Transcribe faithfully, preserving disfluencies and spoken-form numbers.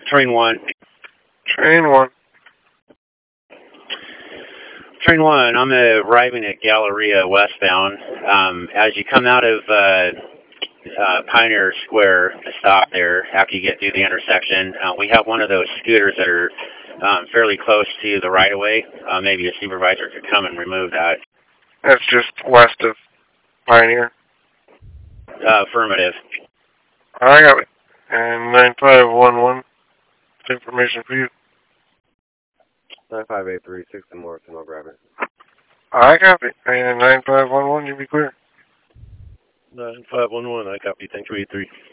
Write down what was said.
Train one. Train one. Train one, I'm arriving at Galleria westbound. Um, as you come out of uh, uh, Pioneer Square, to stop there after you get through the intersection, uh, we have one of those scooters that are um, fairly close to the right-of-way. Uh, maybe a supervisor could come and remove that. That's just west of Pioneer. Uh, affirmative. I got it. And nine five one one, information for you. nine five eight three, six and Morrison, I'll grab it. I copy. And nine five one one, you be clear. nine five one one, I copy, thank you, eight three.